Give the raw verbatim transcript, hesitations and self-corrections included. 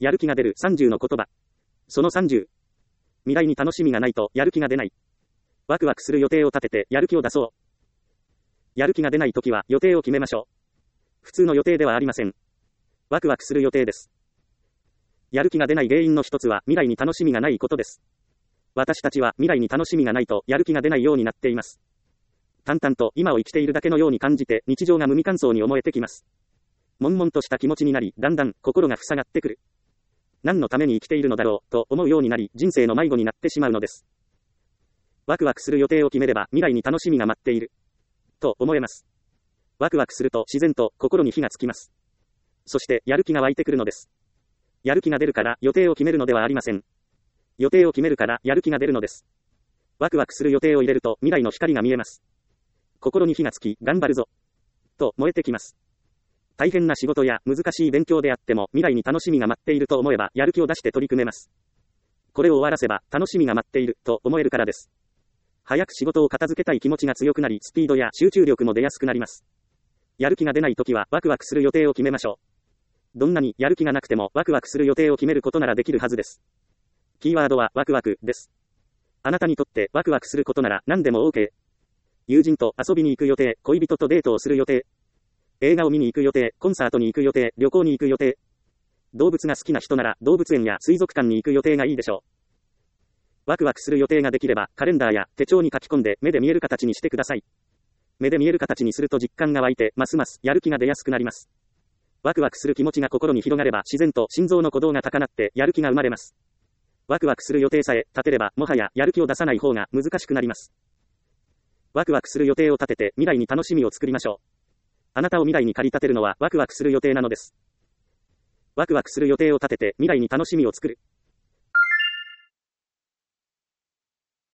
やる気が出るさんじゅうの言葉。そのさんじゅう。未来に楽しみがないとやる気が出ない。ワクワクする予定を立ててやる気を出そう。やる気が出ないときは予定を決めましょう。普通の予定ではありません。ワクワクする予定です。やる気が出ない原因の一つは未来に楽しみがないことです。私たちは未来に楽しみがないとやる気が出ないようになっています。淡々と今を生きているだけのように感じて日常が無味乾燥に思えてきます。悶々とした気持ちになり、だんだん心が塞がってくる。何のために生きているのだろうと思うようになり、人生の迷子になってしまうのです。ワクワクする予定を決めれば未来に楽しみが待っていると思えます。ワクワクすると自然と心に火がつきます。そしてやる気が湧いてくるのです。やる気が出るから予定を決めるのではありません。予定を決めるからやる気が出るのです。ワクワクする予定を入れると未来の光が見えます。心に火がつき、頑張るぞと燃えてきます。大変な仕事や難しい勉強であっても未来に楽しみが待っていると思えばやる気を出して取り組めます。これを終わらせば楽しみが待っていると思えるからです。早く仕事を片付けたい気持ちが強くなり、スピードや集中力も出やすくなります。やる気が出ないときはワクワクする予定を決めましょう。どんなにやる気がなくてもワクワクする予定を決めることならできるはずです。キーワードはワクワクです。あなたにとってワクワクすることなら何でも OK。友人と遊びに行く予定、恋人とデートをする予定、映画を見に行く予定、コンサートに行く予定、旅行に行く予定。動物が好きな人なら動物園や水族館に行く予定がいいでしょう。ワクワクする予定ができればカレンダーや手帳に書き込んで目で見える形にしてください。目で見える形にすると実感が湧いてますますやる気が出やすくなります。ワクワクする気持ちが心に広がれば自然と心臓の鼓動が高鳴ってやる気が生まれます。ワクワクする予定さえ立てればもはややる気を出さない方が難しくなります。ワクワクする予定を立てて未来に楽しみを作りましょう。あなたを未来に駆り立てるのはワクワクする予定なのです。ワクワクする予定を立てて未来に楽しみを作る。